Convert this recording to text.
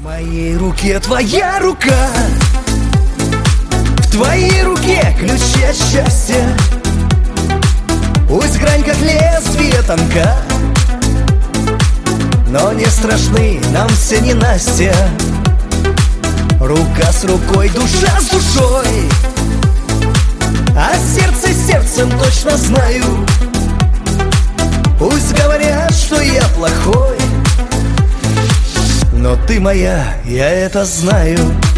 В моей руке твоя рука, в твоей руке ключи от счастья. Пусть грань как лезвие тонка, но не страшны нам все ненастья. Рука с рукой, душа с душой, а сердце сердцем точно знаю. Пусть говорят, что я плохой, но ты моя, я это знаю.